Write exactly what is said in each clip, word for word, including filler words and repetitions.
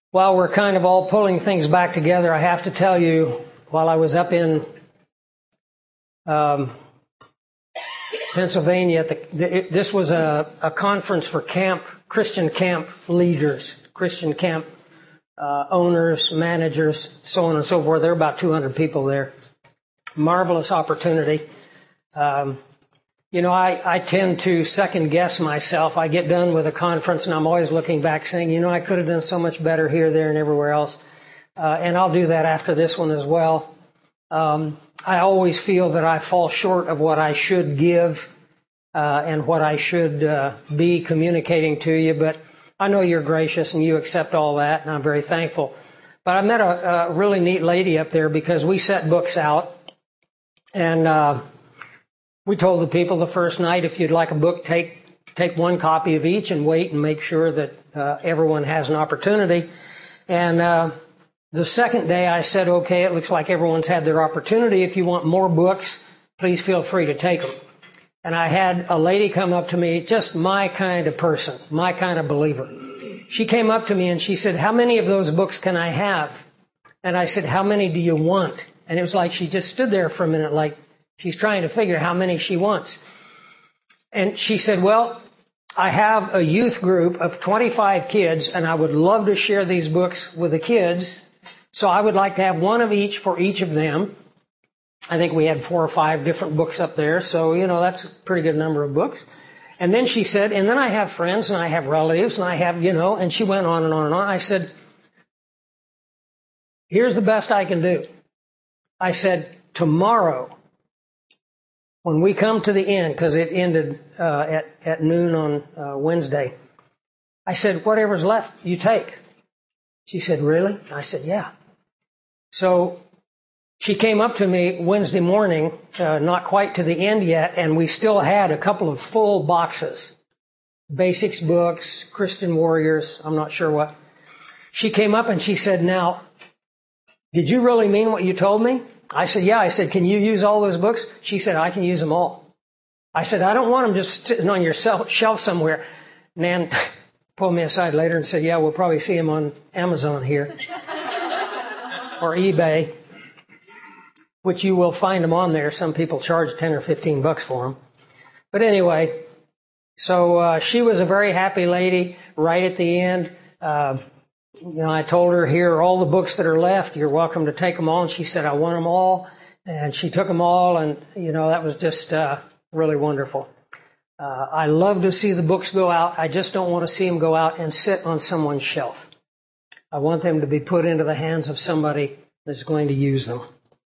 While we're kind of all pulling things back together, I have to tell you, while I was up in um, Pennsylvania, at the, the, this was a, a conference for camp, Christian camp leaders, Christian camp uh, owners, managers, so on and so forth. There were about two hundred people there. Marvelous opportunity. Um, you know, I, I tend to second guess myself. I get done with a conference and I'm always looking back saying, you know, I could have done so much better here, there, and everywhere else. Uh, and I'll do that after this one as well. Um, I always feel that I fall short of what I should give uh, and what I should uh, be communicating to you. But I know you're gracious and you accept all that, and I'm very thankful. But I met a, a really neat lady up there because we set books out. And uh, we told the people the first night, if you'd like a book, take take one copy of each and wait and make sure that uh, everyone has an opportunity. And uh, the second day I said, okay, it looks like everyone's had their opportunity. If you want more books, please feel free to take them. And I had a lady come up to me, just my kind of person, my kind of believer. She came up to me and she said, how many of those books can I have? And I said, how many do you want? And it was like she just stood there for a minute like she's trying to figure how many she wants. And she said, well, I have a youth group of twenty-five kids, and I would love to share these books with the kids. So I would like to have one of each for each of them. I think we had four or five different books up there. So, you know, that's a pretty good number of books. And then she said, and then I have friends and I have relatives and I have, you know, and she went on and on and on. I said, here's the best I can do. I said, tomorrow, when we come to the end, because it ended uh, at, at noon on uh, Wednesday, I said, whatever's left, you take. She said, really? I said, yeah. So she came up to me Wednesday morning, uh, not quite to the end yet, and we still had a couple of full boxes. Basics books, Christian Warriors, I'm not sure what. She came up and she said, now, did you really mean what you told me? I said, yeah. I said, can you use all those books? She said, I can use them all. I said, I don't want them just sitting on your shelf somewhere. Nan pulled me aside later and said, yeah, we'll probably see them on Amazon here or eBay, which you will find them on there. Some people charge ten or fifteen bucks for them. But anyway, so uh, she was a very happy lady right at the end. Uh, You know, I told her, here are all the books that are left. You're welcome to take them all. And she said, I want them all. And she took them all. And, you know, that was just uh, really wonderful. Uh, I love to see the books go out. I just don't want to see them go out and sit on someone's shelf. I want them to be put into the hands of somebody that's going to use them.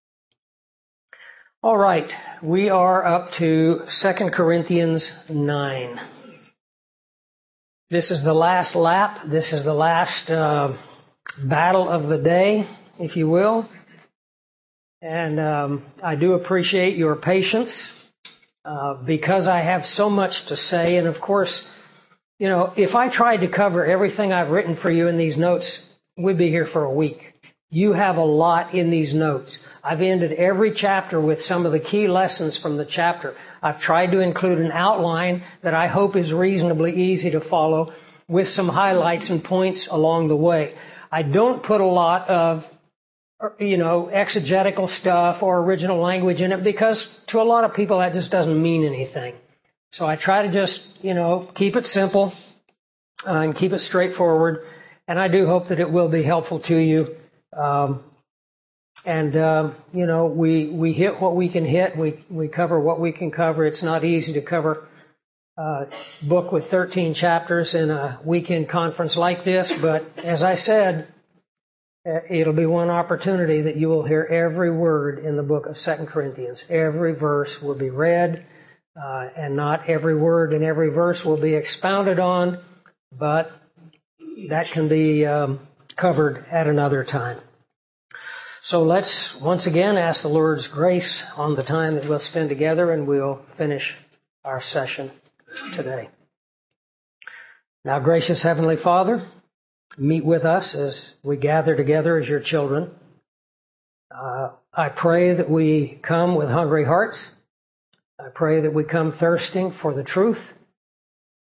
All right. We are up to Second Corinthians nine. This is the last lap. This is the last uh, battle of the day, if you will. And um, I do appreciate your patience uh, because I have so much to say. And of course, you know, if I tried to cover everything I've written for you in these notes, we'd be here for a week. You have a lot in these notes. I've ended every chapter with some of the key lessons from the chapter. I've tried to include an outline that I hope is reasonably easy to follow with some highlights and points along the way. I don't put a lot of, you know, exegetical stuff or original language in it because to a lot of people that just doesn't mean anything. So I try to just, you know, keep it simple uh, and keep it straightforward. And I do hope that it will be helpful to you. Um, And, uh, you know, we, we hit what we can hit. We, we cover what we can cover. It's not easy to cover a book with thirteen chapters in a weekend conference like this. But as I said, it'll be one opportunity that you will hear every word in the book of Second Corinthians. Every verse will be read, uh, and not every word and every verse will be expounded on, but that can be um, covered at another time. So let's once again ask the Lord's grace on the time that we'll spend together, and we'll finish our session today. Now, gracious Heavenly Father, meet with us as we gather together as your children. Uh, I pray that we come with hungry hearts. I pray that we come thirsting for the truth.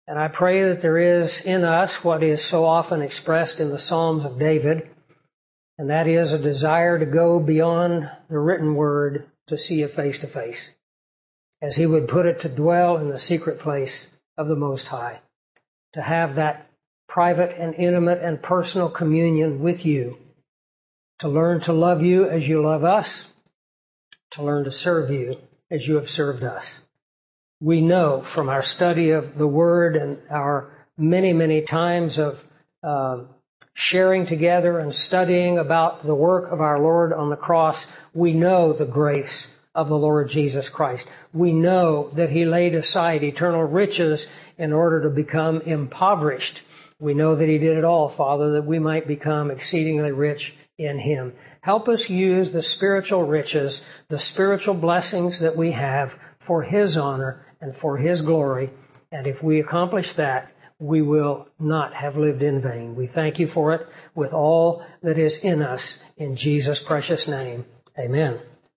And I pray that there is in us what is so often expressed in the Psalms of David, and that is a desire to go beyond the written word to see it face to face. As he would put it, to dwell in the secret place of the Most High, to have that private and intimate and personal communion with you, to learn to love you as you love us, to learn to serve you as you have served us. We know from our study of the Word and our many, many times of uh, sharing together and studying about the work of our Lord on the cross, we know the grace of the Lord Jesus Christ. We know that He laid aside eternal riches in order to become impoverished. We know that He did it all, Father, that we might become exceedingly rich in Him. Help us use the spiritual riches, the spiritual blessings that we have for His honor and for His glory. And if we accomplish that, we will not have lived in vain. We thank you for it with all that is in us. In Jesus' precious name, amen.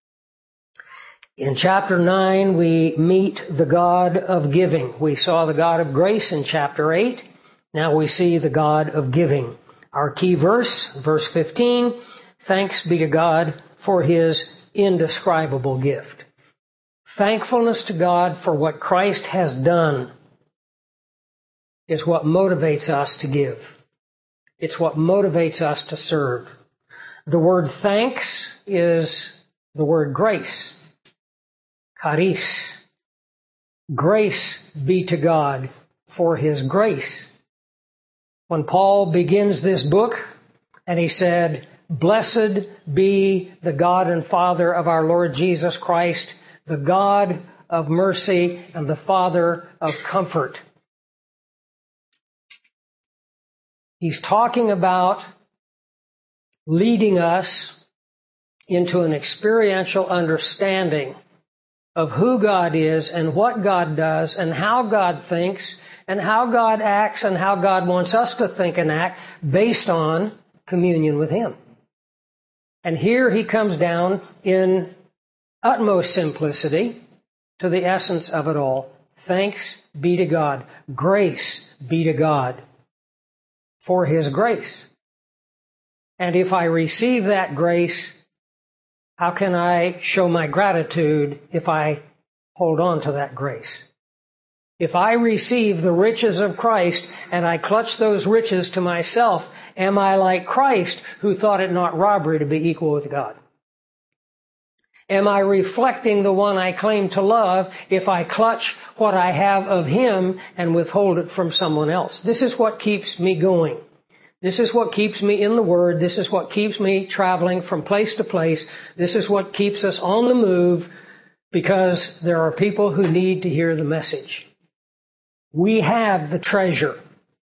In chapter nine, we meet the God of giving. We saw the God of grace in chapter eight. Now we see the God of giving. Our key verse, verse fifteen, thanks be to God for His indescribable gift. Thankfulness to God for what Christ has done is what motivates us to give. It's what motivates us to serve. The word thanks is the word grace. Charis. Grace be to God for His grace. When Paul begins this book and he said, "Blessed be the God and Father of our Lord Jesus Christ, the God of mercy and the Father of comfort." He's talking about leading us into an experiential understanding of who God is and what God does and how God thinks and how God acts and how God wants us to think and act based on communion with Him. And here he comes down in utmost simplicity to the essence of it all. Thanks be to God. Grace be to God for His grace. And if I receive that grace, how can I show my gratitude if I hold on to that grace? If I receive the riches of Christ and I clutch those riches to myself, am I like Christ, who thought it not robbery to be equal with God? Am I reflecting the one I claim to love if I clutch what I have of Him and withhold it from someone else? This is what keeps me going. This is what keeps me in the Word. This is what keeps me traveling from place to place. This is what keeps us on the move, because there are people who need to hear the message. We have the treasure.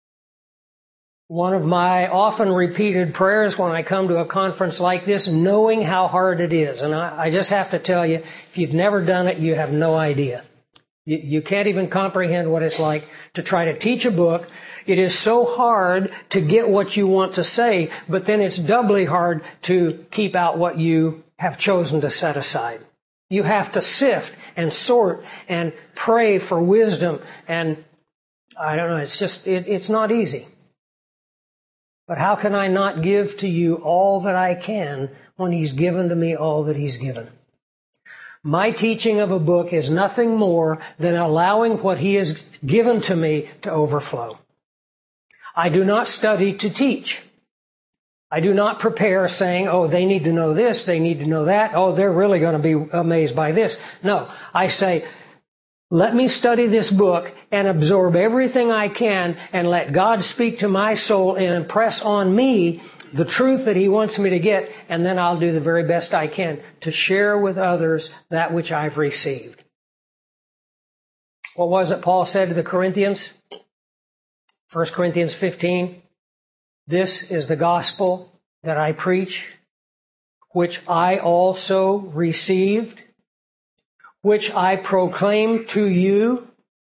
One of my often repeated prayers when I come to a conference like this, knowing how hard it is. And I, I just have to tell you, if you've never done it, you have no idea. You, you can't even comprehend what it's like to try to teach a book. It is so hard to get what you want to say, but then it's doubly hard to keep out what you have chosen to set aside. You have to sift and sort and pray for wisdom. And I don't know, it's just, it, it's not easy. But how can I not give to you all that I can when He's given to me all that He's given? My teaching of a book is nothing more than allowing what He has given to me to overflow. I do not study to teach. I do not prepare saying, oh, they need to know this, they need to know that, oh, they're really going to be amazed by this. No, I say, let me study this book and absorb everything I can and let God speak to my soul and impress on me the truth that He wants me to get, and then I'll do the very best I can to share with others that which I've received. What was it Paul said to the Corinthians? First Corinthians fifteen, this is the gospel that I preach, which I also received, which I proclaim to you,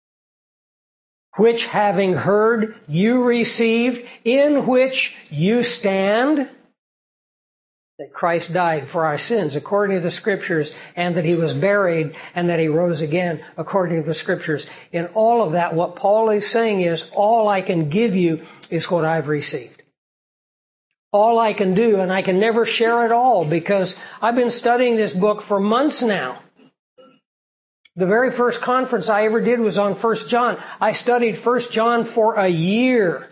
which having heard you received, in which you stand, that Christ died for our sins according to the Scriptures, and that He was buried, and that He rose again according to the Scriptures. In all of that, what Paul is saying is, all I can give you is what I've received. All I can do, and I can never share it all, because I've been studying this book for months now. The very first conference I ever did was on First John. I studied First John for a year.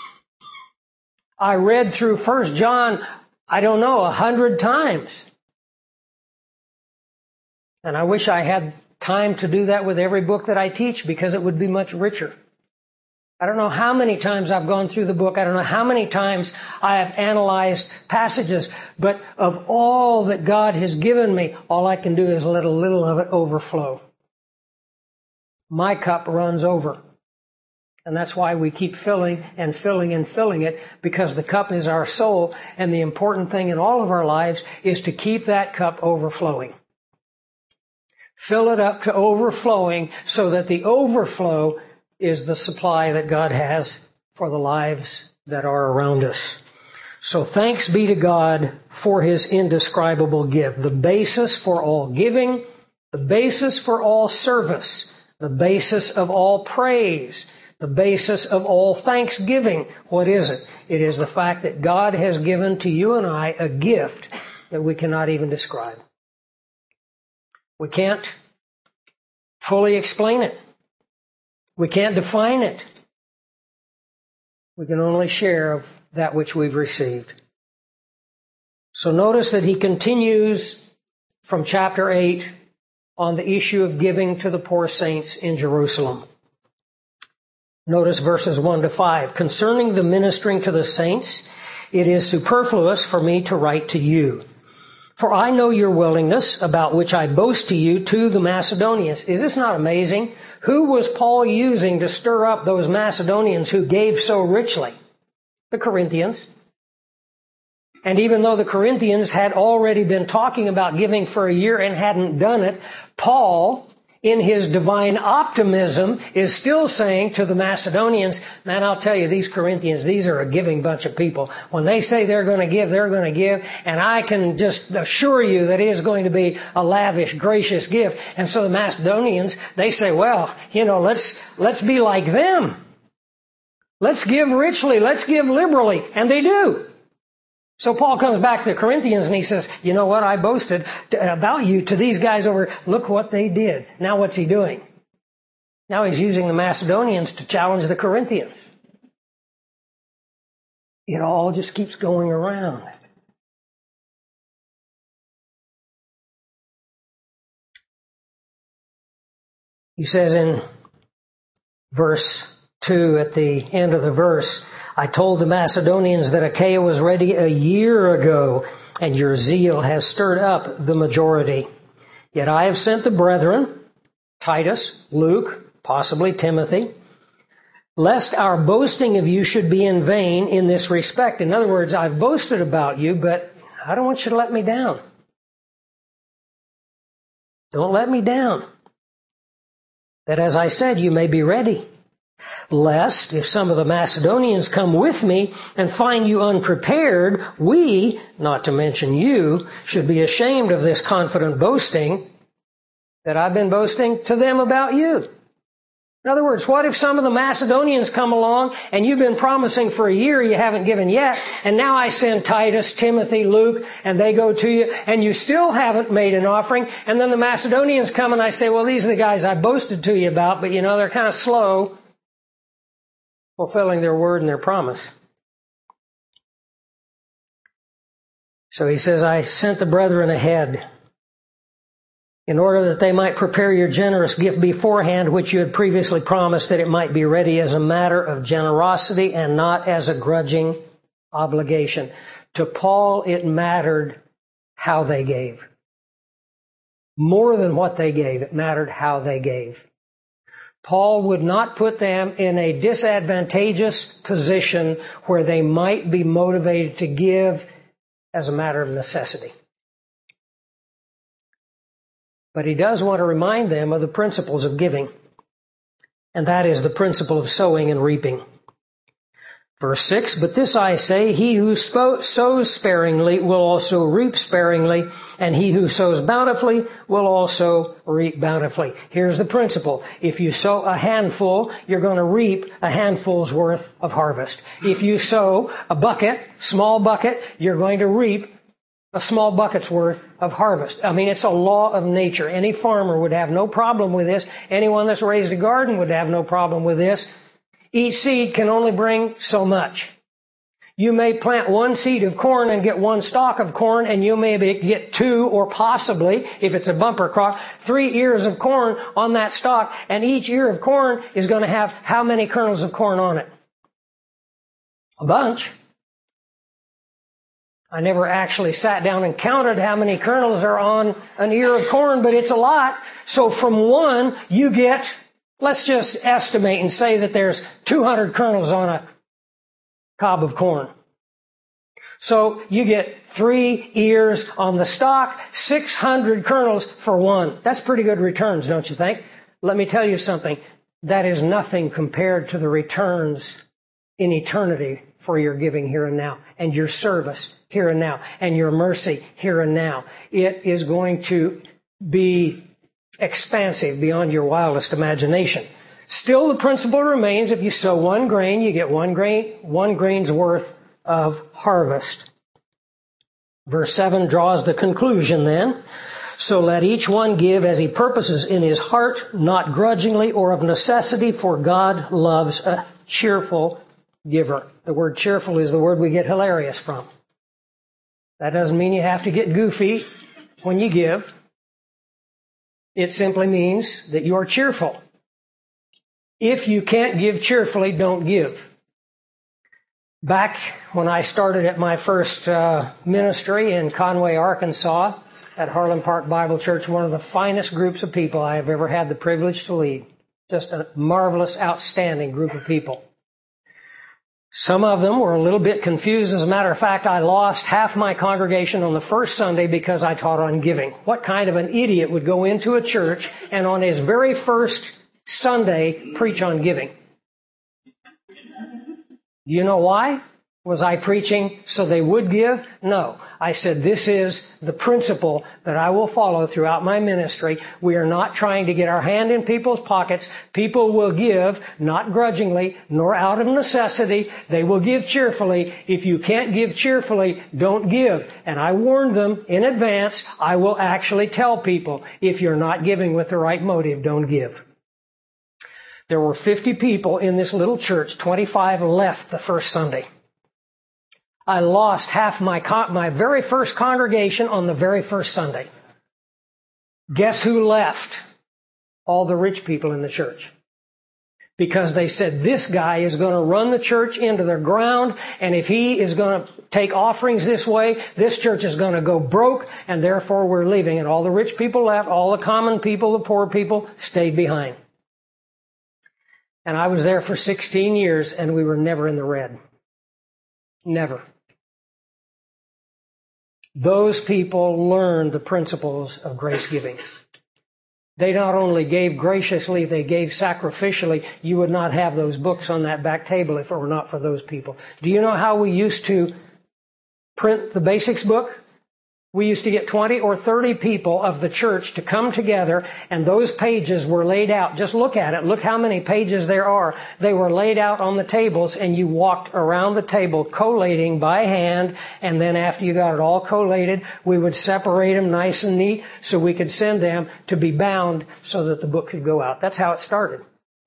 I read through First John, I don't know, a hundred times. And I wish I had time to do that with every book that I teach, because it would be much richer. I don't know how many times I've gone through the book. I don't know how many times I have analyzed passages. But of all that God has given me, all I can do is let a little of it overflow. My cup runs over. And that's why we keep filling and filling and filling it, because the cup is our soul. And the important thing in all of our lives is to keep that cup overflowing. Fill it up to overflowing, so that the overflow is the supply that God has for the lives that are around us. So thanks be to God for His indescribable gift, the basis for all giving, the basis for all service, the basis of all praise, the basis of all thanksgiving. What is it? It is the fact that God has given to you and I a gift that we cannot even describe. We can't fully explain it. We can't define it. We can only share of that which we've received. So notice that he continues from chapter eight on the issue of giving to the poor saints in Jerusalem. Notice verses one to five. Concerning the ministering to the saints, it is superfluous for me to write to you. For I know your willingness, about which I boast to you, to the Macedonians. Is this not amazing? Who was Paul using to stir up those Macedonians who gave so richly? The Corinthians. And even though the Corinthians had already been talking about giving for a year and hadn't done it, Paul, in his divine optimism, is still saying to the Macedonians, man, I'll tell you, these Corinthians, these are a giving bunch of people. When they say they're going to give, they're going to give. And I can just assure you that it is going to be a lavish, gracious gift. And so the Macedonians, they say, well, you know, let's, let's be like them. Let's give richly. Let's give liberally. And they do. So Paul comes back to the Corinthians and he says, you know what, I boasted about you to these guys over, look what they did. Now what's he doing? Now he's using the Macedonians to challenge the Corinthians. It all just keeps going around. He says in verse two, at the end of the verse, I told the Macedonians that Achaia was ready a year ago, and your zeal has stirred up the majority. Yet I have sent the brethren, Titus, Luke, possibly Timothy, lest our boasting of you should be in vain in this respect. In other words, I've boasted about you, but I don't want you to let me down. Don't let me down. That, as I said, you may be ready. Lest, if some of the Macedonians come with me and find you unprepared, we, not to mention you, should be ashamed of this confident boasting that I've been boasting to them about you. In other words, what if some of the Macedonians come along and you've been promising for a year you haven't given yet, and now I send Titus, Timothy, Luke, and they go to you, and you still haven't made an offering, and then the Macedonians come and I say, well, these are the guys I boasted to you about, but you know, they're kind of slow fulfilling their word and their promise. So he says, I sent the brethren ahead in order that they might prepare your generous gift beforehand, which you had previously promised, that it might be ready as a matter of generosity and not as a grudging obligation. To Paul, it mattered how they gave. More than what they gave, it mattered how they gave. Paul would not put them in a disadvantageous position where they might be motivated to give as a matter of necessity. But he does want to remind them of the principles of giving, and that is the principle of sowing and reaping. Verse six, but this I say, he who sows sparingly will also reap sparingly, and he who sows bountifully will also reap bountifully. Here's the principle. If you sow a handful, you're going to reap a handful's worth of harvest. If you sow a bucket, small bucket, you're going to reap a small bucket's worth of harvest. I mean, it's a law of nature. Any farmer would have no problem with this. Anyone that's raised a garden would have no problem with this. Each seed can only bring so much. You may plant one seed of corn and get one stalk of corn, and you may get two or possibly, if it's a bumper crop, three ears of corn on that stalk, and each ear of corn is going to have how many kernels of corn on it? A bunch. I never actually sat down and counted how many kernels are on an ear of corn, but it's a lot. So from one, you get, let's just estimate and say that there's two hundred kernels on a cob of corn. So you get three ears on the stalk, six hundred kernels for one. That's pretty good returns, don't you think? Let me tell you something. That is nothing compared to the returns in eternity for your giving here and now, and your service here and now, and your mercy here and now. It is going to be expansive beyond your wildest imagination. Still, the principle remains, if you sow one grain, you get one grain, one grain's worth of harvest. Verse seven draws the conclusion then. So let each one give as he purposes in his heart, not grudgingly or of necessity, for God loves a cheerful giver. The word cheerful is the word we get hilarious from. That doesn't mean you have to get goofy when you give. It simply means that you are cheerful. If you can't give cheerfully, don't give. Back when I started at my first uh, ministry in Conway, Arkansas, at Harlan Park Bible Church, one of the finest groups of people I have ever had the privilege to lead. Just a marvelous, outstanding group of people. Some of them were a little bit confused. As a matter of fact, I lost half my congregation on the first Sunday because I taught on giving. What kind of an idiot would go into a church and on his very first Sunday preach on giving? Do you know why? Was I preaching so they would give? No. I said, this is the principle that I will follow throughout my ministry. We are not trying to get our hand in people's pockets. People will give, not grudgingly, nor out of necessity. They will give cheerfully. If you can't give cheerfully, don't give. And I warned them in advance, I will actually tell people, if you're not giving with the right motive, don't give. There were fifty people in this little church. twenty-five left the first Sunday. I lost half my con- my very first congregation on the very first Sunday. Guess who left? All the rich people in the church. Because they said, this guy is going to run the church into the ground, and if he is going to take offerings this way, this church is going to go broke, and therefore we're leaving. And all the rich people left, all the common people, the poor people, stayed behind. And I was there for sixteen years, and we were never in the red. Never. Those people learned the principles of grace giving. They not only gave graciously, they gave sacrificially. You would not have those books on that back table if it were not for those people. Do you know how we used to print the basics book? We used to get twenty or thirty people of the church to come together, and those pages were laid out. Just look at it. Look how many pages there are. They were laid out on the tables, and you walked around the table collating by hand, and then after you got it all collated, we would separate them nice and neat so we could send them to be bound so that the book could go out. That's how it started.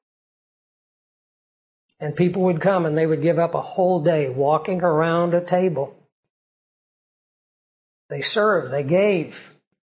And people would come, and they would give up a whole day walking around a table. They served, they gave.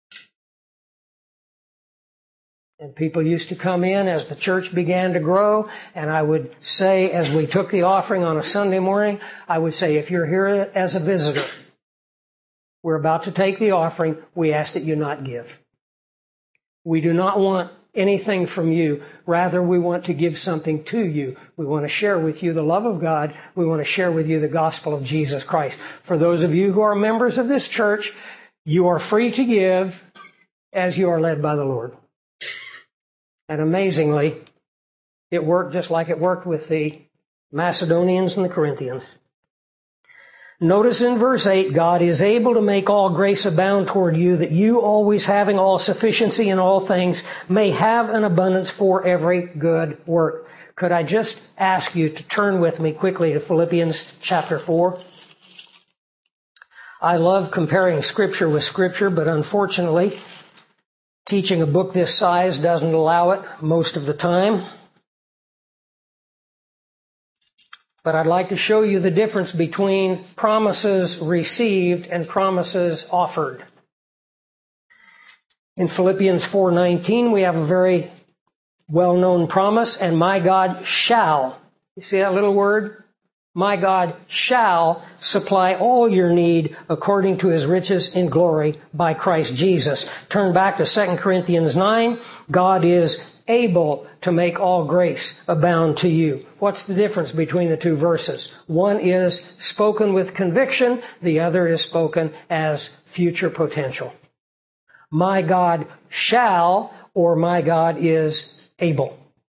And people used to come in as the church began to grow, and I would say, as we took the offering on a Sunday morning, I would say, if you're here as a visitor, we're about to take the offering, we ask that you not give. We do not want anything from you. Rather, we want to give something to you. We want to share with you the love of God. We want to share with you the gospel of Jesus Christ. For those of you who are members of this church, you are free to give as you are led by the Lord. And amazingly, it worked just like it worked with the Macedonians and the Corinthians. Notice in verse eight, God is able to make all grace abound toward you, that you, always having all sufficiency in all things, may have an abundance for every good work. Could I just ask you to turn with me quickly to Philippians chapter four? I love comparing Scripture with Scripture, but unfortunately, teaching a book this size doesn't allow it most of the time. But I'd like to show you the difference between promises received and promises offered. In Philippians four nineteen, we have a very well-known promise, and my God shall, you see that little word? My God shall supply all your need according to His riches in glory by Christ Jesus. Turn back to Second Corinthians nine. God is able to make all grace abound to you. What's the difference between the two verses? One is spoken with conviction. The other is spoken as future potential. My God shall, or my God is able.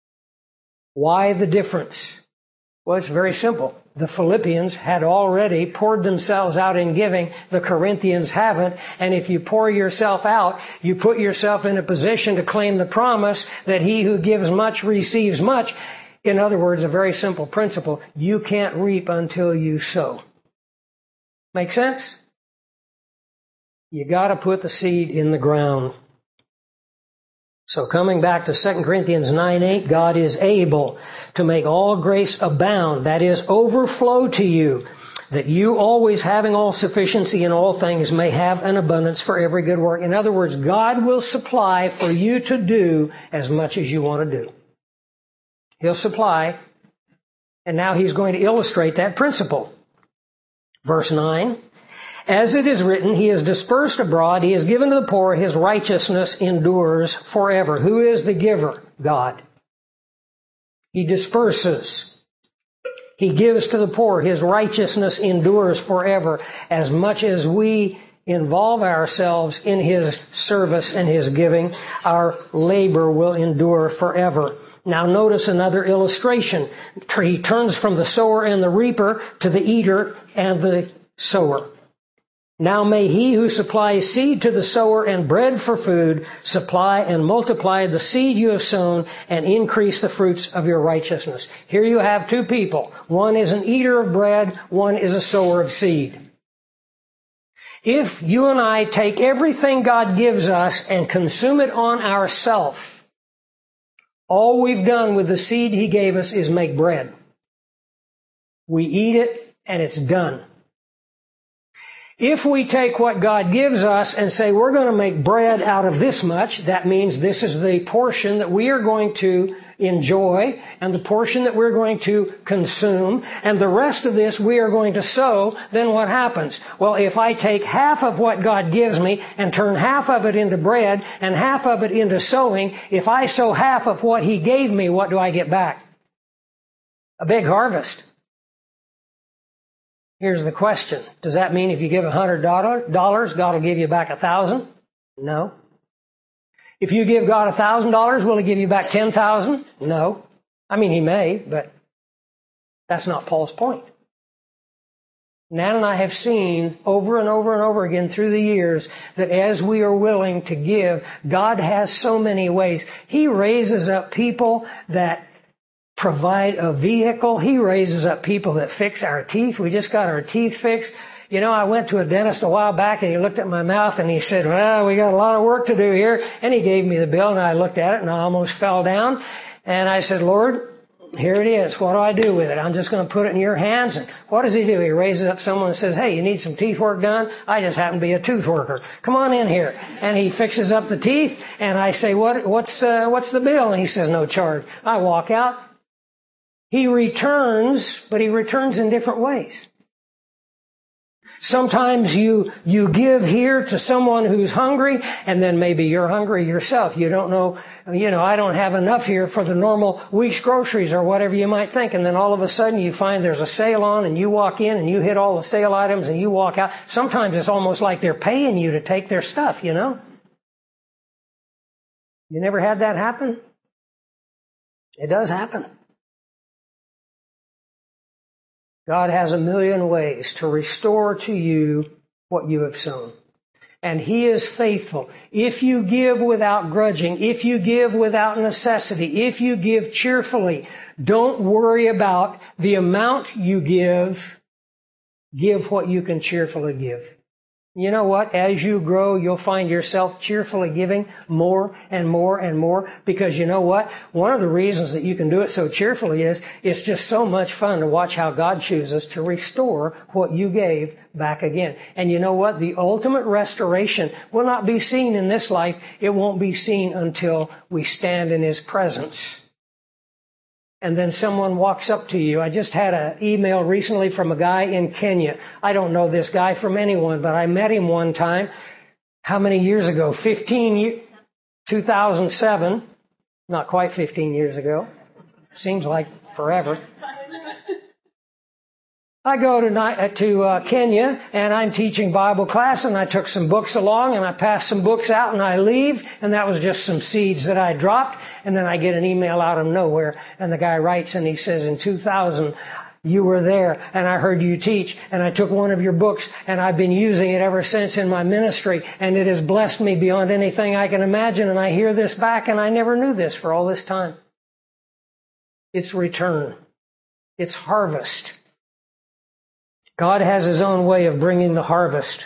Why the difference? Well, it's very simple. The Philippians had already poured themselves out in giving. The Corinthians haven't. And if you pour yourself out, you put yourself in a position to claim the promise that he who gives much receives much. In other words, a very simple principle. You can't reap until you sow. Make sense? You got to put the seed in the ground. So coming back to Second Corinthians nine eight, God is able to make all grace abound, that is, overflow to you, that you, always having all sufficiency in all things, may have an abundance for every good work. In other words, God will supply for you to do as much as you want to do. He'll supply, and now He's going to illustrate that principle. Verse nine, as it is written, He is dispersed abroad, He is given to the poor, His righteousness endures forever. Who is the giver? God. He disperses. He gives to the poor. His righteousness endures forever. As much as we involve ourselves in His service and His giving, our labor will endure forever. Now notice another illustration. He turns from the sower and the reaper to the eater and the sower. Now may He who supplies seed to the sower and bread for food supply and multiply the seed you have sown and increase the fruits of your righteousness. Here you have two people. One is an eater of bread, one is a sower of seed. If you and I take everything God gives us and consume it on ourselves, all we've done with the seed He gave us is make bread. We eat it and it's done. If we take what God gives us and say we're going to make bread out of this much, that means this is the portion that we are going to enjoy and the portion that we're going to consume, and the rest of this we are going to sow, then what happens? Well, if I take half of what God gives me and turn half of it into bread and half of it into sowing, if I sow half of what He gave me, what do I get back? A big harvest. Here's the question. Does that mean if you give one hundred dollars, God will give you back one thousand dollars? No. If you give God one thousand dollars, will He give you back ten thousand dollars? No. I mean, He may, but that's not Paul's point. Nan and I have seen over and over and over again through the years that as we are willing to give, God has so many ways. He raises up people that provide a vehicle. He raises up people that fix our teeth. We just got our teeth fixed. You know, I went to a dentist a while back and he looked at my mouth and he said, well, we got a lot of work to do here. And he gave me the bill and I looked at it and I almost fell down. And I said, Lord, here it is. What do I do with it? I'm just going to put it in your hands. And what does he do? He raises up someone and says, hey, you need some teeth work done? I just happen to be a tooth worker. Come on in here. And he fixes up the teeth and I say, what, what's, uh, what's the bill? And he says, no charge. I walk out. He returns, but he returns in different ways. Sometimes you, you give here to someone who's hungry, and then maybe you're hungry yourself. You don't know, you know, I don't have enough here for the normal week's groceries or whatever you might think. And then all of a sudden you find there's a sale on and you walk in and you hit all the sale items and you walk out. Sometimes it's almost like they're paying you to take their stuff, you know? You never had that happen? It does happen. God has a million ways to restore to you what you have sown. And He is faithful. If you give without grudging, if you give without necessity, if you give cheerfully, don't worry about the amount you give. Give what you can cheerfully give. You know what? As you grow, you'll find yourself cheerfully giving more and more and more, because you know what? One of the reasons that you can do it so cheerfully is it's just so much fun to watch how God chooses to restore what you gave back again. And you know what? The ultimate restoration will not be seen in this life. It won't be seen until we stand in His presence. And then someone walks up to you. I just had an email recently from a guy in Kenya. I don't know this guy from anyone, but I met him one time. How many years ago? fifteen, two thousand seven. Not quite fifteen years ago. Seems like forever. I go to, to uh, Kenya, and I'm teaching Bible class, and I took some books along, and I passed some books out, and I leave, and that was just some seeds that I dropped, and then I get an email out of nowhere, and the guy writes, and he says, in two thousand, you were there, and I heard you teach, and I took one of your books, and I've been using it ever since in my ministry, and it has blessed me beyond anything I can imagine, and I hear this back, and I never knew this for all this time. It's return. It's harvest. God has His own way of bringing the harvest.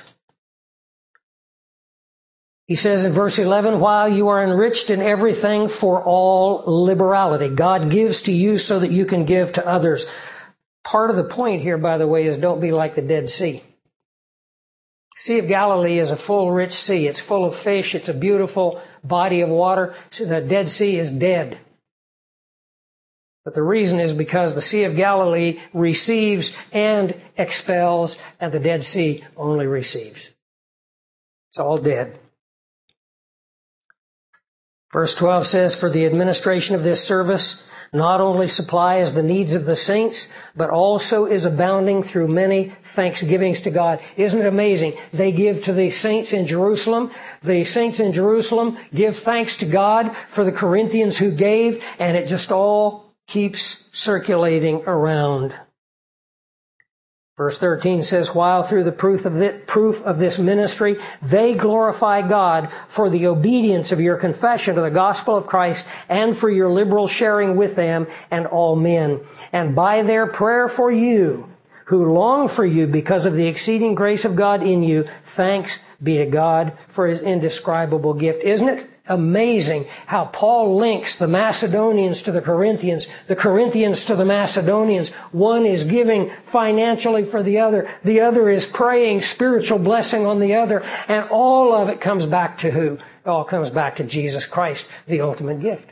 He says in verse eleven, while you are enriched in everything for all liberality. God gives to you so that you can give to others. Part of the point here, by the way, is don't be like the Dead Sea. Sea of Galilee is a full, rich sea. It's full of fish. It's a beautiful body of water. So the Dead Sea is dead. But the reason is because the Sea of Galilee receives and expels, and the Dead Sea only receives. It's all dead. Verse twelve says, for the administration of this service not only supplies the needs of the saints, but also is abounding through many thanksgivings to God. Isn't it amazing? They give to the saints in Jerusalem. The saints in Jerusalem give thanks to God for the Corinthians who gave, and it just all keeps circulating around. Verse thirteen says, while through the proof of, this, proof of this ministry, they glorify God for the obedience of your confession to the gospel of Christ and for your liberal sharing with them and all men. And by their prayer for you, who long for you because of the exceeding grace of God in you, thanks be to God for His indescribable gift. Isn't it amazing how Paul links the Macedonians to the Corinthians, the Corinthians to the Macedonians? One is giving financially for the other. The other is praying spiritual blessing on the other. And all of it comes back to who? It all comes back to Jesus Christ, the ultimate gift.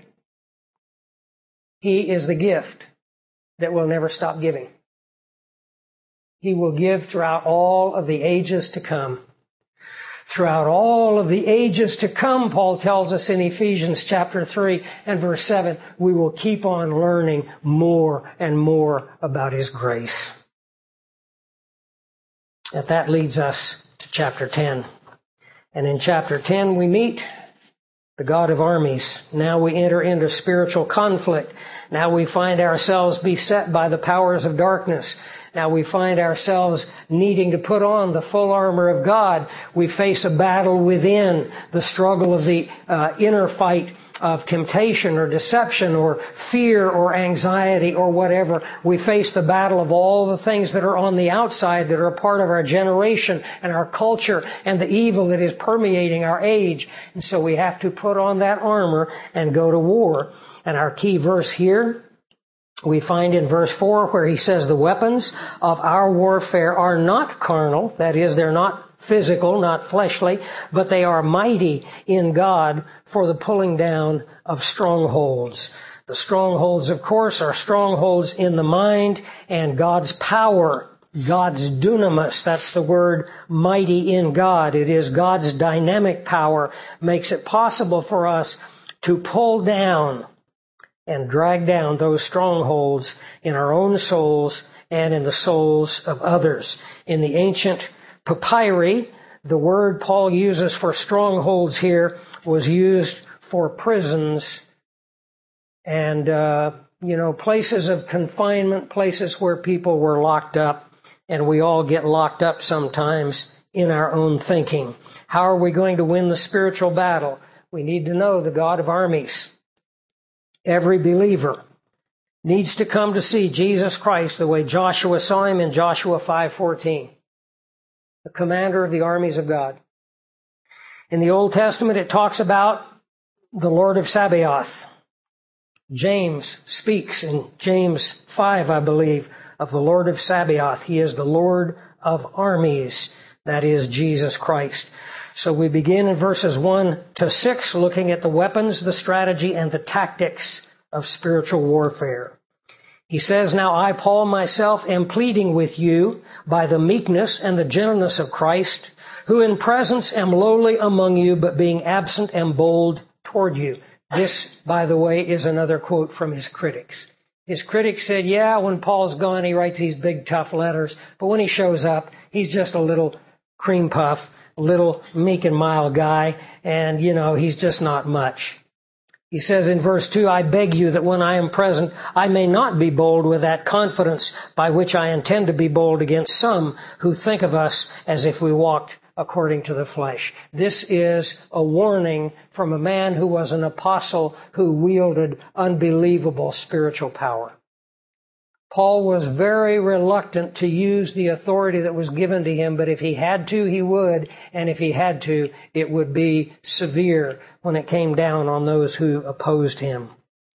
He is the gift that will never stop giving. He will give throughout all of the ages to come. Throughout all of the ages to come, Paul tells us in Ephesians chapter three and verse seven, we will keep on learning more and more about His grace. And that leads us to chapter ten. And in chapter ten, we meet the God of armies. Now we enter into spiritual conflict. Now we find ourselves beset by the powers of darkness. Now we find ourselves needing to put on the full armor of God. We face a battle within, the struggle of the uh, inner fight of temptation or deception or fear or anxiety or whatever. We face the battle of all the things that are on the outside that are a part of our generation and our culture and the evil that is permeating our age. And so we have to put on that armor and go to war. And our key verse here, we find in verse four where he says the weapons of our warfare are not carnal. That is, they're not physical, not fleshly, but they are mighty in God for the pulling down of strongholds. The strongholds, of course, are strongholds in the mind and God's power, God's dunamis. That's the word mighty in God. It is God's dynamic power makes it possible for us to pull down and drag down those strongholds in our own souls and in the souls of others. In the ancient papyri, the word Paul uses for strongholds here was used for prisons and uh, you know, places of confinement, places where people were locked up, and we all get locked up sometimes in our own thinking. How are we going to win the spiritual battle? We need to know the God of armies. Every believer needs to come to see Jesus Christ the way Joshua saw him in Joshua five fourteen, the commander of the armies of God. In the Old Testament, it talks about the Lord of Sabaoth. James speaks in James five, I believe, of the Lord of Sabaoth. He is the Lord of armies. That is Jesus Christ. So we begin in verses one to six, looking at the weapons, the strategy, and the tactics of spiritual warfare. He says, "Now I, Paul, myself, am pleading with you by the meekness and the gentleness of Christ, who in presence am lowly among you, but being absent am bold toward you." This, by the way, is another quote from his critics. His critics said, yeah, when Paul's gone, he writes these big, tough letters, but when he shows up, he's just a little cream puff, little meek and mild guy, and, you know, he's just not much. He says in verse two, "I beg you that when I am present, I may not be bold with that confidence by which I intend to be bold against some who think of us as if we walked according to the flesh." This is a warning from a man who was an apostle who wielded unbelievable spiritual power. Paul was very reluctant to use the authority that was given to him, but if he had to, he would, and if he had to, it would be severe when it came down on those who opposed him.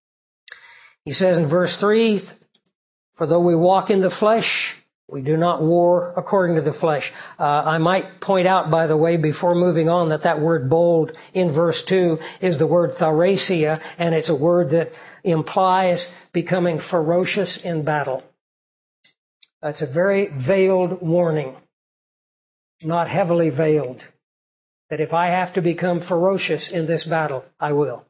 He says in verse three, "For though we walk in the flesh, we do not war according to the flesh." Uh, I might point out, by the way, before moving on, that that word bold in verse two is the word thauresia, and it's a word that implies becoming ferocious in battle. That's a very veiled warning, not heavily veiled, that if I have to become ferocious in this battle, I will.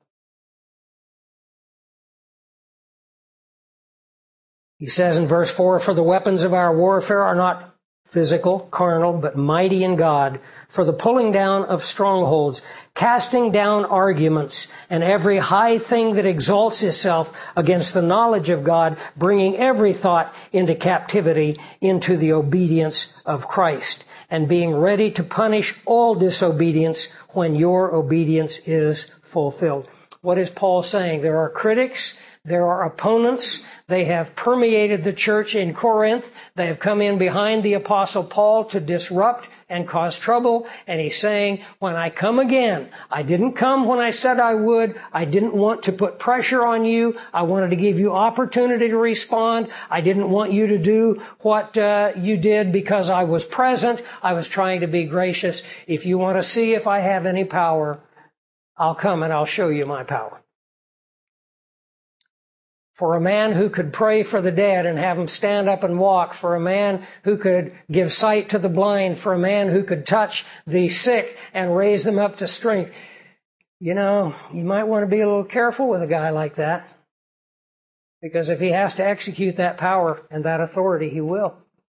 He says in verse four, "For the weapons of our warfare are not physical, carnal, but mighty in God, for the pulling down of strongholds, casting down arguments, and every high thing that exalts itself against the knowledge of God, bringing every thought into captivity, into the obedience of Christ, and being ready to punish all disobedience when your obedience is fulfilled." What is Paul saying? There are critics. There are opponents. They have permeated the church in Corinth. They have come in behind the Apostle Paul to disrupt and cause trouble. And he's saying, when I come again, I didn't come when I said I would. I didn't want to put pressure on you. I wanted to give you opportunity to respond. I didn't want you to do what uh, you did because I was present. I was trying to be gracious. If you want to see if I have any power, I'll come and I'll show you my power. For a man who could pray for the dead and have them stand up and walk, for a man who could give sight to the blind, for a man who could touch the sick and raise them up to strength, you know, you might want to be a little careful with a guy like that. Because if he has to execute that power and that authority, he will.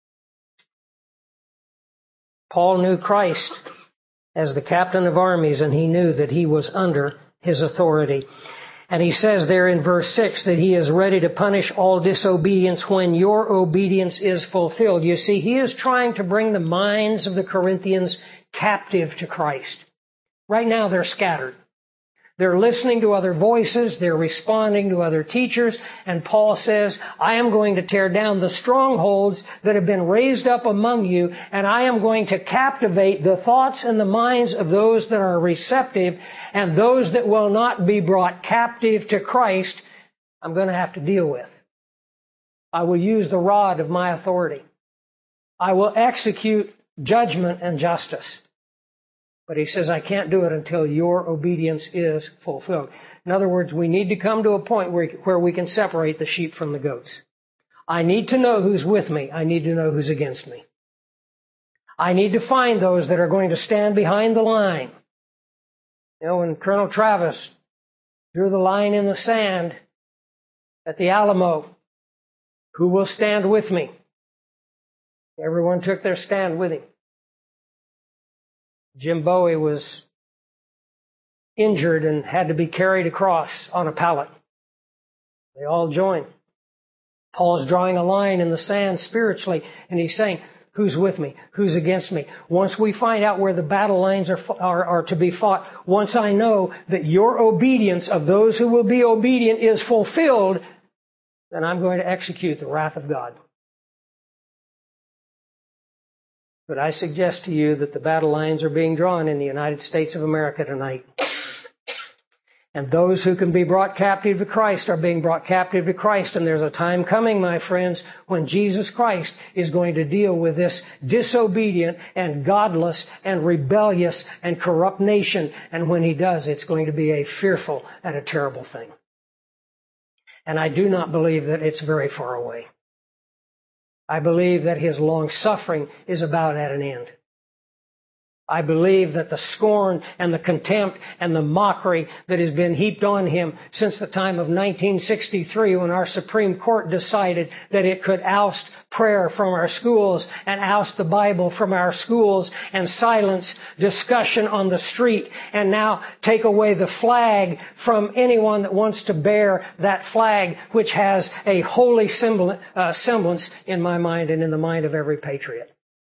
Paul knew Christ as the captain of armies, and he knew that he was under his authority. And he says there in verse six that he is ready to punish all disobedience when your obedience is fulfilled. You see, he is trying to bring the minds of the Corinthians captive to Christ. Right now they're scattered. They're listening to other voices. They're responding to other teachers. And Paul says, I am going to tear down the strongholds that have been raised up among you, and I am going to captivate the thoughts and the minds of those that are receptive, and those that will not be brought captive to Christ, I'm going to have to deal with. I will use the rod of my authority. I will execute judgment and justice. But he says, I can't do it until your obedience is fulfilled. In other words, we need to come to a point where, where we can separate the sheep from the goats. I need to know who's with me. I need to know who's against me. I need to find those that are going to stand behind the line. You know, when Colonel Travis drew the line in the sand at the Alamo, who will stand with me? Everyone took their stand with him. Jim Bowie was injured and had to be carried across on a pallet. They all joined. Paul's drawing a line in the sand spiritually, and he's saying, who's with me? Who's against me? Once we find out where the battle lines are, are, are to be fought, once I know that your obedience of those who will be obedient is fulfilled, then I'm going to execute the wrath of God. But I suggest to you that the battle lines are being drawn in the United States of America tonight. And those who can be brought captive to Christ are being brought captive to Christ. And there's a time coming, my friends, when Jesus Christ is going to deal with this disobedient and godless and rebellious and corrupt nation. And when He does, it's going to be a fearful and a terrible thing. And I do not believe that it's very far away. I believe that His long suffering is about at an end. I believe that the scorn and the contempt and the mockery that has been heaped on Him since the time of nineteen sixty-three, when our Supreme Court decided that it could oust prayer from our schools and oust the Bible from our schools and silence discussion on the street, and now take away the flag from anyone that wants to bear that flag, which has a holy semblance, uh, semblance in my mind and in the mind of every patriot.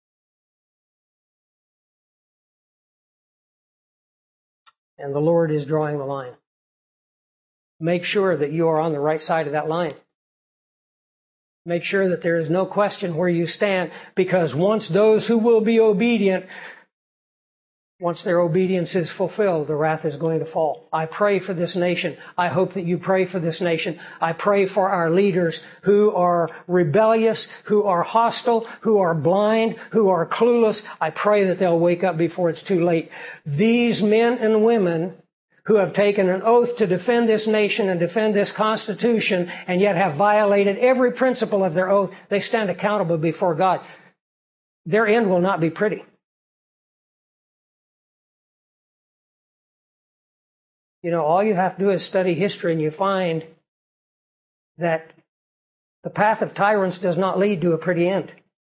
And the Lord is drawing the line. Make sure that you are on the right side of that line. Make sure that there is no question where you stand, because once those who will be obedient, once their obedience is fulfilled, the wrath is going to fall. I pray for this nation. I hope that you pray for this nation. I pray for our leaders who are rebellious, who are hostile, who are blind, who are clueless. I pray that they'll wake up before it's too late. These men and women who have taken an oath to defend this nation and defend this Constitution, and yet have violated every principle of their oath, they stand accountable before God. Their end will not be pretty. You know, all you have to do is study history, and you find that the path of tyrants does not lead to a pretty end.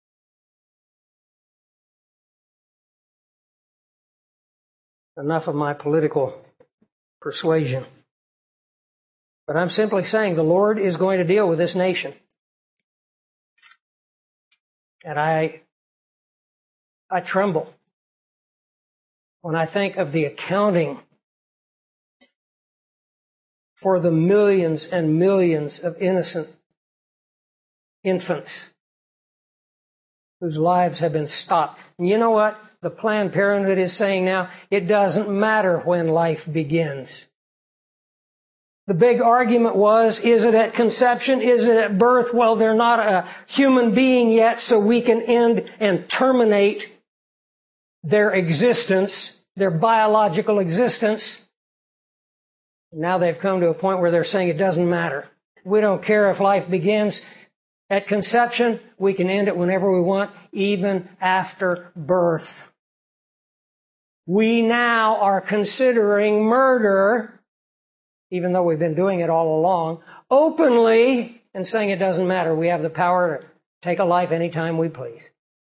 Enough of my political persuasion. But I'm simply saying the Lord is going to deal with this nation. And I, I tremble when I think of the accounting for the millions and millions of innocent infants whose lives have been stopped. And you know what the Planned Parenthood is saying now? It doesn't matter when life begins. The big argument was, is it at conception? Is it at birth? Well, they're not a human being yet, so we can end and terminate their existence, their biological existence. Now they've come to a point where they're saying it doesn't matter. We don't care if life begins at conception. We can end it whenever we want, even after birth. We now are considering murder, even though we've been doing it all along, openly, and saying it doesn't matter. We have the power to take a life anytime we please.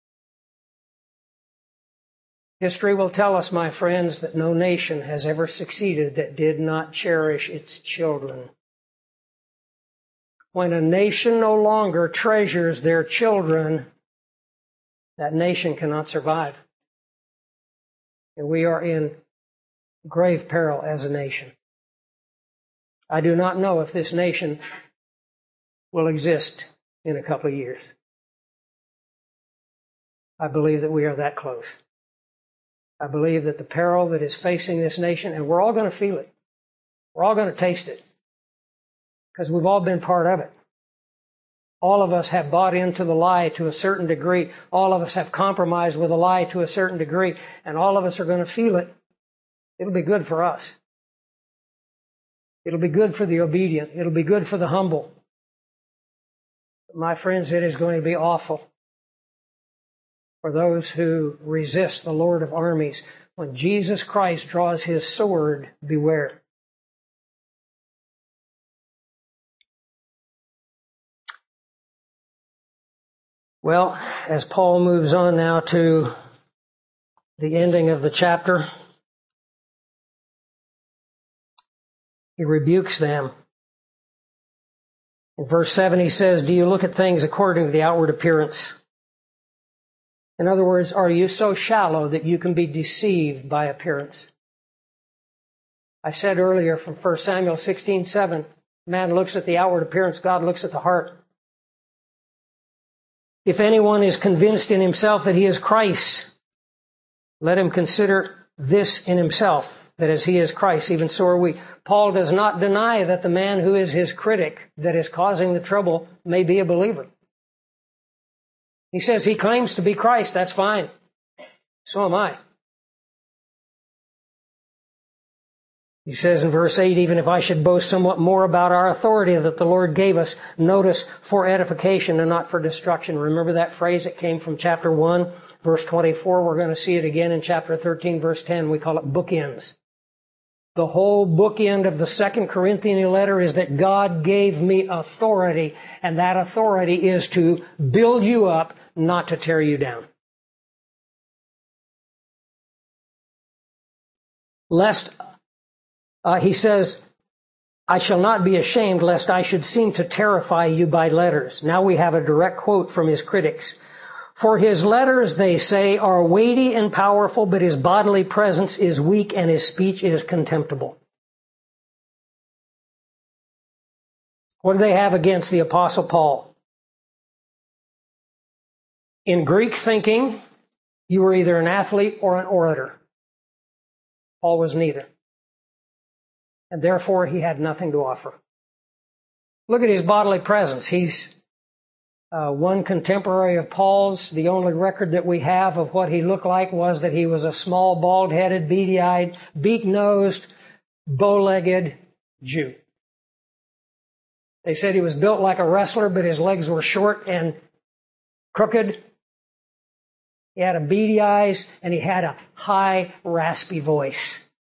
History will tell us, my friends, that no nation has ever succeeded that did not cherish its children. When a nation no longer treasures their children, that nation cannot survive. And we are in grave peril as a nation. I do not know if this nation will exist in a couple of years. I believe that we are that close. I believe that the peril that is facing this nation, and we're all going to feel it. We're all going to taste it. Because we've all been part of it. All of us have bought into the lie to a certain degree. All of us have compromised with a lie to a certain degree. And all of us are going to feel it. It'll be good for us. It'll be good for the obedient. It'll be good for the humble. But my friends, it is going to be awful for those who resist the Lord of armies. When Jesus Christ draws His sword, beware. Well, as Paul moves on now to the ending of the chapter, he rebukes them. In verse seven he says, do you look at things according to the outward appearance? In other words, are you so shallow that you can be deceived by appearance? I said earlier from First Samuel sixteen seven, man looks at the outward appearance, God looks at the heart. If anyone is convinced in himself that he is Christ, let him consider this in himself, that as he is Christ, even so are we. Paul does not deny that the man who is his critic, that is causing the trouble, may be a believer. He says he claims to be Christ. That's fine. So am I. He says in verse eight, even if I should boast somewhat more about our authority that the Lord gave us, notice, for edification and not for destruction. Remember that phrase? It came from chapter one, verse twenty-four. We're going to see it again in chapter thirteen, verse ten. We call it bookends. The whole bookend of the Second Corinthian letter is that God gave me authority, and that authority is to build you up, not to tear you down. Lest, uh, he says, I shall not be ashamed lest I should seem to terrify you by letters. Now we have a direct quote from his critics. For his letters, they say, are weighty and powerful, but his bodily presence is weak and his speech is contemptible. What do they have against the Apostle Paul? In Greek thinking, you were either an athlete or an orator. Paul was neither. And therefore, he had nothing to offer. Look at his bodily presence. He's uh, one contemporary of Paul's. The only record that we have of what he looked like was that he was a small, bald-headed, beady-eyed, beak-nosed, bow-legged Jew. They said he was built like a wrestler, but his legs were short and crooked. He had a beady eyes, and he had a high, raspy voice.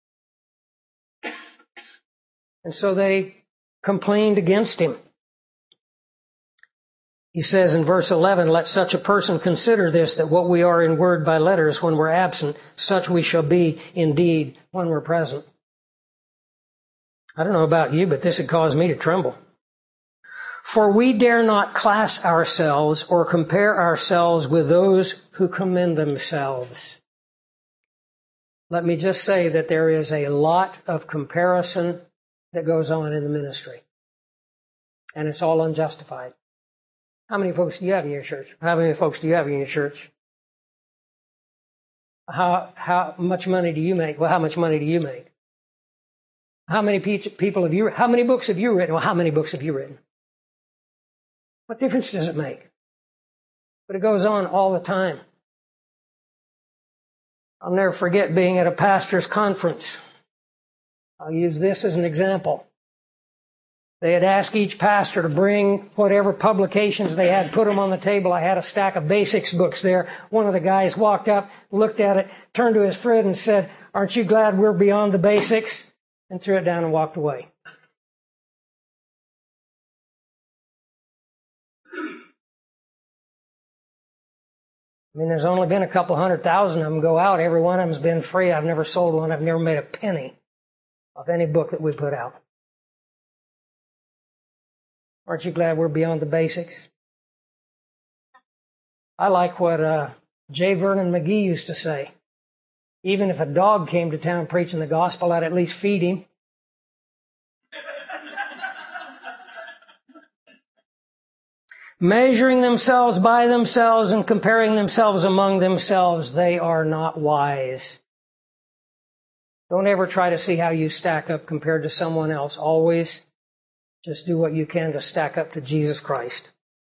And so they complained against him. He says in verse eleven, let such a person consider this, that what we are in word by letters when we're absent, such we shall be indeed when we're present. I don't know about you, but this had caused me to tremble. For we dare not class ourselves or compare ourselves with those who commend themselves. Let me just say that there is a lot of comparison that goes on in the ministry. And it's all unjustified. How many folks do you have in your church? How many folks do you have in your church? How, how much money do you make? Well, how much money do you make? How many people have you, how many books have you written? Well, how many books have you written? What difference does it make? But it goes on all the time. I'll never forget being at a pastor's conference. I'll use this as an example. They had asked each pastor to bring whatever publications they had, put them on the table. I had a stack of basics books there. One of the guys walked up, looked at it, turned to his friend and said, aren't you glad we're beyond the basics? And threw it down and walked away. I mean, there's only been a couple hundred thousand of them go out. Every one of them's been free. I've never sold one. I've never made a penny of any book that we put out. Aren't you glad we're beyond the basics? I like what uh, J. Vernon McGee used to say. Even if a dog came to town preaching the gospel, I'd at least feed him. Measuring themselves by themselves and comparing themselves among themselves, they are not wise. Don't ever try to see how you stack up compared to someone else. Always just do what you can to stack up to Jesus Christ.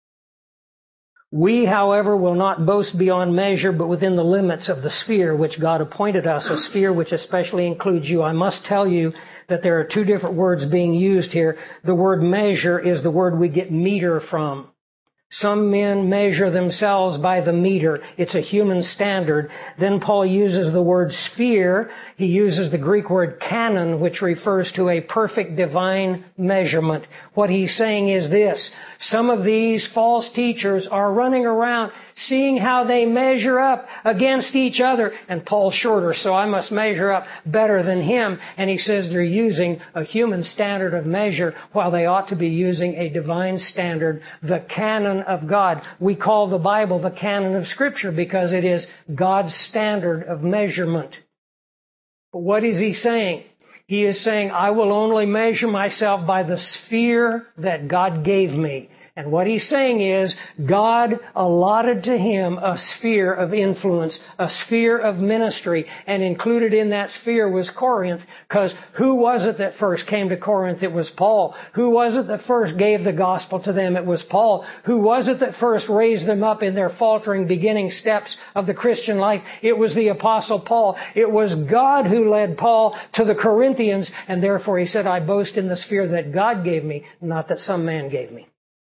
We, however, will not boast beyond measure, but within the limits of the sphere which God appointed us, a sphere which especially includes you. I must tell you that there are two different words being used here. The word measure is the word we get meter from. Some men measure themselves by the meter. It's a human standard. Then Paul uses the word sphere. He uses the Greek word canon, which refers to a perfect divine measurement. What he's saying is this. Some of these false teachers are running around seeing how they measure up against each other. And Paul's shorter, so I must measure up better than him. And he says they're using a human standard of measure while they ought to be using a divine standard, the canon of God. We call the Bible the canon of Scripture because it is God's standard of measurement. But what is he saying? He is saying, I will only measure myself by the sphere that God gave me. And what he's saying is, God allotted to him a sphere of influence, a sphere of ministry, and included in that sphere was Corinth, because who was it that first came to Corinth? It was Paul. Who was it that first gave the gospel to them? It was Paul. Who was it that first raised them up in their faltering beginning steps of the Christian life? It was the Apostle Paul. It was God who led Paul to the Corinthians, and therefore he said, I boast in the sphere that God gave me, not that some man gave me.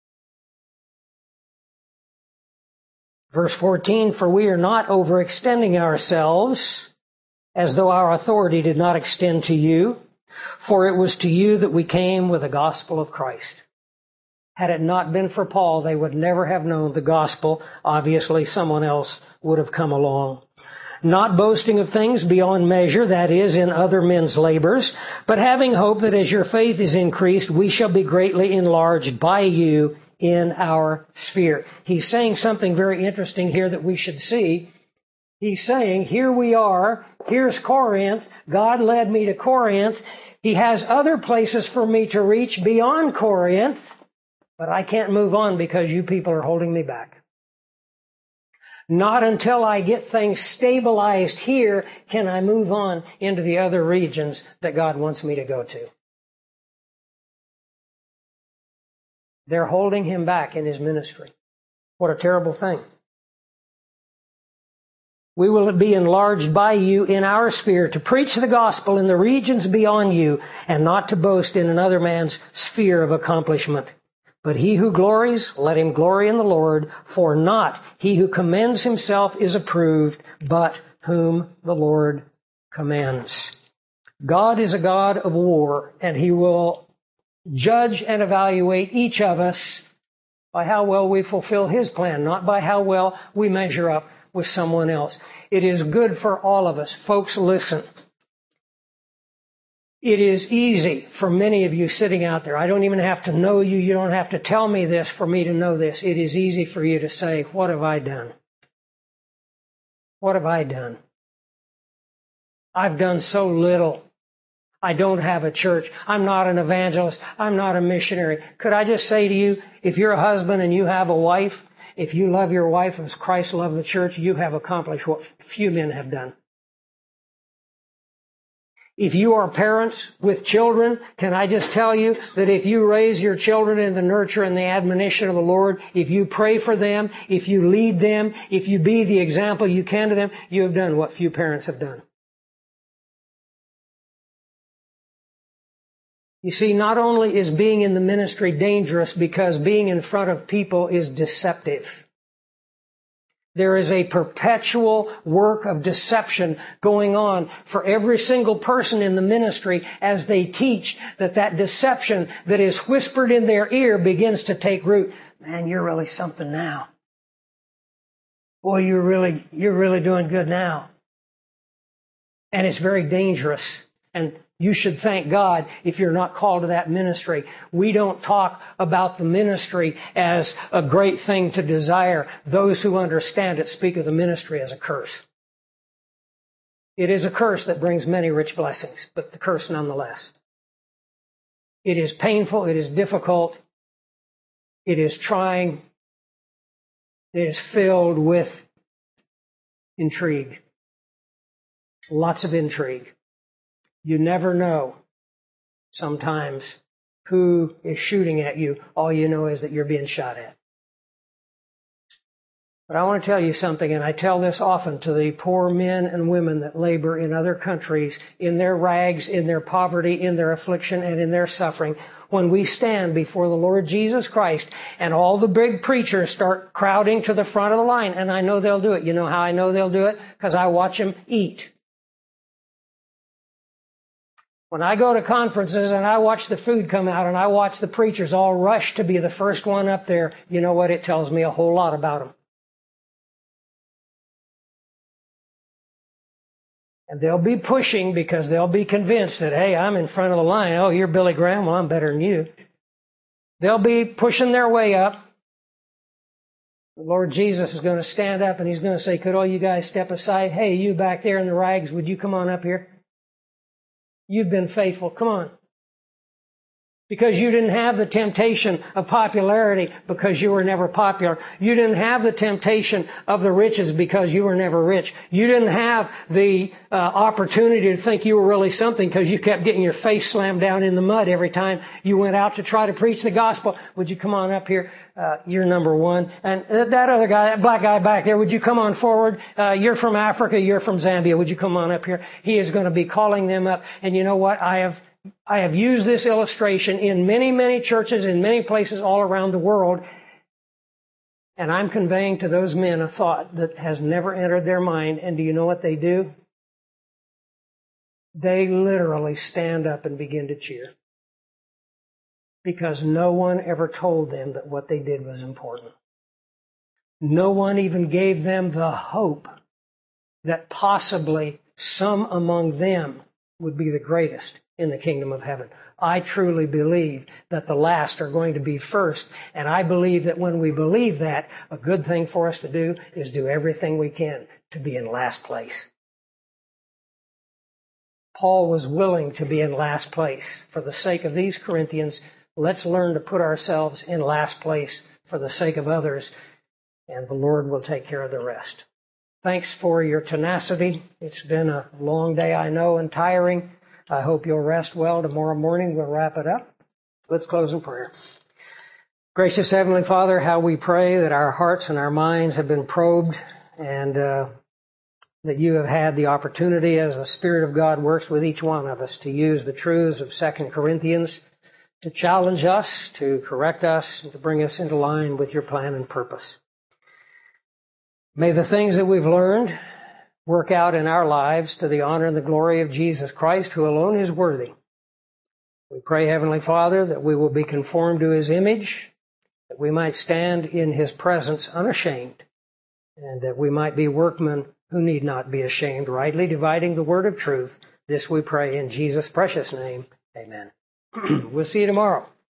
Verse fourteen, for we are not overextending ourselves as though our authority did not extend to you, for it was to you that we came with the gospel of Christ. Had it not been for Paul, they would never have known the gospel. Obviously, someone else would have come along. Not boasting of things beyond measure, that is, in other men's labors, but having hope that as your faith is increased, we shall be greatly enlarged by you in our sphere. He's saying something very interesting here that we should see. He's saying, here we are, here's Corinth, God led me to Corinth, He has other places for me to reach beyond Corinth, but I can't move on because you people are holding me back. Not until I get things stabilized here can I move on into the other regions that God wants me to go to. They're holding him back in his ministry. What a terrible thing. We will be enlarged by you in our sphere to preach the gospel in the regions beyond you and not to boast in another man's sphere of accomplishment. But he who glories, let him glory in the Lord, for not he who commends himself is approved, but whom the Lord commends. God is a God of war, and he will judge and evaluate each of us by how well we fulfill his plan, not by how well we measure up with someone else. It is good for all of us. Folks, listen. It is easy for many of you sitting out there. I don't even have to know you. You don't have to tell me this for me to know this. It is easy for you to say, what have I done? What have I done? I've done so little. I don't have a church. I'm not an evangelist. I'm not a missionary. Could I just say to you, if you're a husband and you have a wife, if you love your wife as Christ loved the church, you have accomplished what few men have done. If you are parents with children, can I just tell you that if you raise your children in the nurture and the admonition of the Lord, if you pray for them, if you lead them, if you be the example you can to them, you have done what few parents have done. You see, not only is being in the ministry dangerous because being in front of people is deceptive. There is a perpetual work of deception going on for every single person in the ministry as they teach that that deception that is whispered in their ear begins to take root. Man, you're really something now. Boy, you're really, you're really doing good now. And it's very dangerous. And you should thank God if you're not called to that ministry. We don't talk about the ministry as a great thing to desire. Those who understand it speak of the ministry as a curse. It is a curse that brings many rich blessings, but the curse nonetheless. It is painful, it is difficult, it is trying, it is filled with intrigue. Lots of intrigue. You never know sometimes who is shooting at you. All you know is that you're being shot at. But I want to tell you something, and I tell this often to the poor men and women that labor in other countries, in their rags, in their poverty, in their affliction, and in their suffering. When we stand before the Lord Jesus Christ and all the big preachers start crowding to the front of the line, and I know they'll do it. You know how I know they'll do it? Because I watch them eat. When I go to conferences and I watch the food come out and I watch the preachers all rush to be the first one up there, you know what? It tells me a whole lot about them. And they'll be pushing because they'll be convinced that, hey, I'm in front of the line. Oh, you're Billy Graham. Well, I'm better than you. They'll be pushing their way up. The Lord Jesus is going to stand up and He's going to say, could all you guys step aside? Hey, you back there in the rags, would you come on up here? You've been faithful. Come on. Because you didn't have the temptation of popularity because you were never popular. You didn't have the temptation of the riches because you were never rich. You didn't have the uh, opportunity to think you were really something because you kept getting your face slammed down in the mud every time you went out to try to preach the gospel. Would you come on up here? Uh, you're number one. And that other guy, that black guy back there, would you come on forward? Uh, you're from Africa. You're from Zambia. Would you come on up here? He is going to be calling them up. And you know what? I have I have used this illustration in many, many churches, in many places all around the world, and I'm conveying to those men a thought that has never entered their mind. And do you know what they do? They literally stand up and begin to cheer. Because no one ever told them that what they did was important. No one even gave them the hope that possibly some among them would be the greatest in the kingdom of heaven. I truly believe that the last are going to be first, and I believe that when we believe that, a good thing for us to do is do everything we can to be in last place. Paul was willing to be in last place. For the sake of these Corinthians, let's learn to put ourselves in last place for the sake of others, and the Lord will take care of the rest. Thanks for your tenacity. It's been a long day, I know, and tiring. I hope you'll rest well. Tomorrow morning we'll wrap it up. Let's close in prayer. Gracious Heavenly Father, how we pray that our hearts and our minds have been probed and uh, that you have had the opportunity, as the Spirit of God works with each one of us, to use the truths of Second Corinthians to challenge us, to correct us, and to bring us into line with your plan and purpose. May the things that we've learned work out in our lives to the honor and the glory of Jesus Christ, who alone is worthy. We pray, Heavenly Father, that we will be conformed to His image, that we might stand in His presence unashamed, and that we might be workmen who need not be ashamed, rightly dividing the word of truth. This we pray in Jesus' precious name. Amen. We'll see you tomorrow.